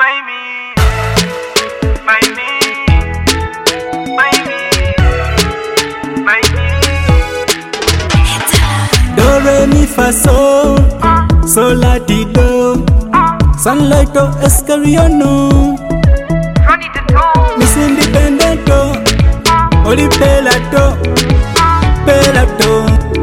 Do re mi fa sol, sol la ti do, sunlight to escariano, Miss Independent to, oli pelato, pelato.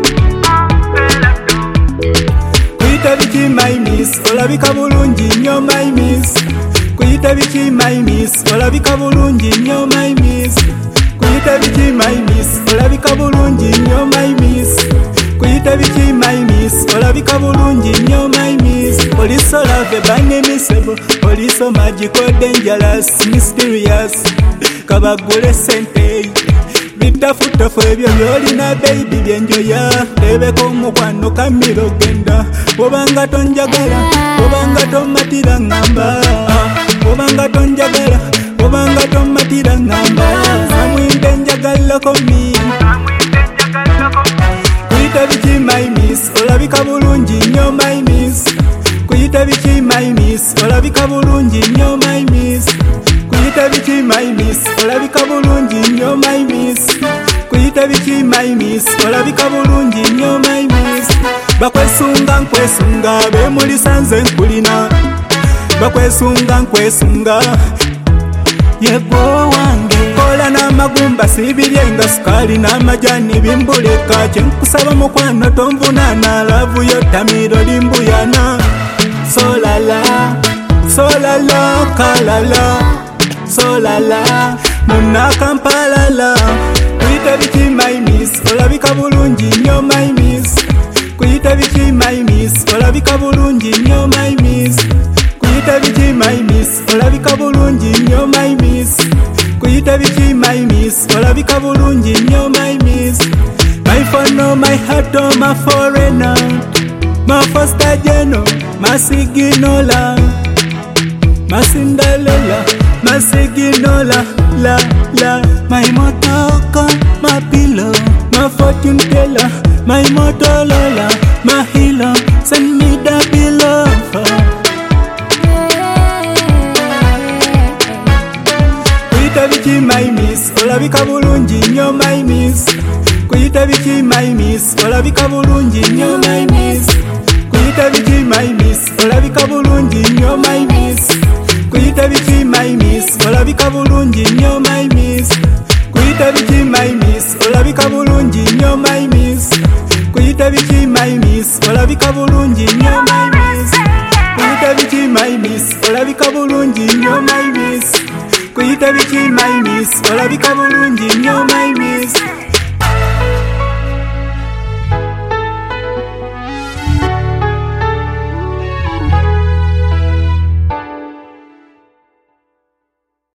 Kuita biki my miss, ola bika bulungi nnyo my miss. Kuita biki my miss, ola bika bulungi nnyo my miss. Kuita biki my miss, ola bika bulungi nnyo my miss. Kuita biki my miss, ola bika bulungi nnyo my miss. Oliso love bane misebo, oliso magical dangerous mysterious. Kabagule sente bitafutafu ebyo byolina baby byenjoya. Lebeko omukwano kamiro genda, obanga tonjagala, obanga tomatira ngamba, obanga tonjagala, obanga tomatira ngamba. Amwinde njagalako mi, kuyita biki my miss, olabika bulungi nnyo my miss. Kuyita biki my miss, olabika bulungi nnyo my miss. Kuyita biki my miss, olabika bulungi nnyo my miss. Kuyita biki my miss, olabika bulungi nnyo my miss. Bakwesunga nkwesunga, bemulisa nze nkulina. Bakwesunga nkwesunga, yego wange. Kola n'amagumba sibiryenga, sukali n'amajani bimbuleka. Kyenkusaba mukwano tonvunana, lavu yo tamiro limbuyana. Solala, solala, kalala, solala, muna kampalala. Kuyita biki my miss, olabika bulungi nnyo my miss. Kuyita biki my miss, olabika bulungi nnyo my miss. Kuyita biki my miss, olabika bulungi nnyo my miss. Kuyita biki my miss, olabika bulungi nnyo my miss. My phone, my heart, my foreigner, my first ageno, my siginola, my Cinderella, my siginola, la la. My motoko, my pillow, my fortune teller, my Motorola, my hero, send me the pillow. Kuyita biki my miss, olabika bulungi nnyo my miss. Kuyita biki my miss, olabika bulungi nnyo my miss. Kuyita biki my miss, olabika bulungi nnyo my miss. Kuyita biki my miss, olabika bulungi nnyo my miss. Kuyita biki my miss, olabika bulungi nnyo my miss. Kuyita biki my miss, olabika bulungi nnyo my miss. Kuyita biki my miss, olabika bulungi nnyo my miss. Kuyita biki my miss, olabika bulungi nnyo my miss.